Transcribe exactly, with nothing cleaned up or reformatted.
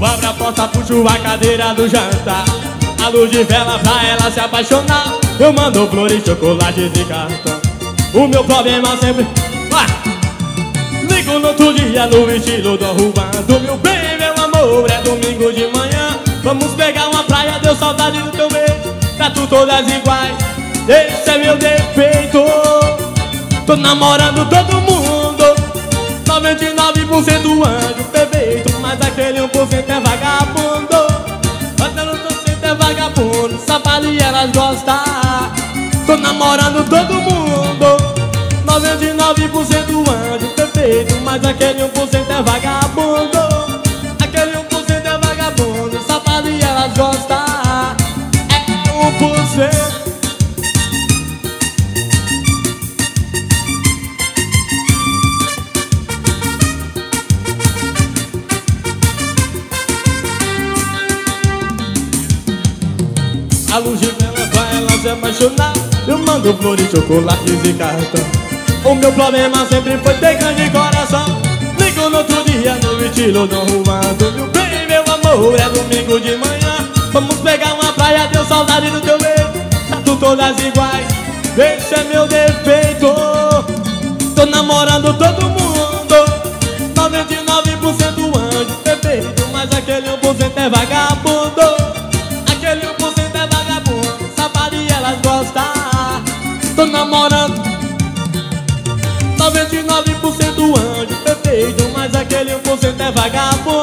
abre a porta, puxo a cadeira do jantar. A luz de vela pra ela se apaixonar. Eu mando flores, chocolates e cartão. O meu problema sempre... Ah! Ligo no outro dia no estilo do Juan. Do meu bem, meu amor, é domingo de manhã. Vamos pegar uma praia, deu saudade do teu beijo. Trato todas iguais, esse é meu defeito. Tô namorando todo mundo, noventa e nove por cento anjo perfeito. Mas aquele um por cento é vagabundo. Outro por cento é vagabundo, safado e elas gostam. Tô namorando todo mundo, noventa e nove por cento anjo perfeito. Mas aquele um por cento é vagabundo. Aquele um por cento é vagabundo, safado e elas gostam. É um por cento. A luz de vela pra ela se apaixonar. Eu mando flores, chocolates e cartão. O meu problema sempre foi ter grande coração. Ligo no outro dia no estilo do Juan. Do meu bem, meu amor, é domingo de manhã. Vamos pegar uma praia, deu saudade do teu beijo. Trato todas iguais, esse é meu defeito. Tô namorando todo mundo, noventa e nove por cento anjo perfeito. Mas aquele um por cento é vagabundo. Aquele um por cento é vagabundo, safado e elas gostam. Tô namorando noventa e nove por cento anjo perfeito. Mas aquele um por cento é vagabundo.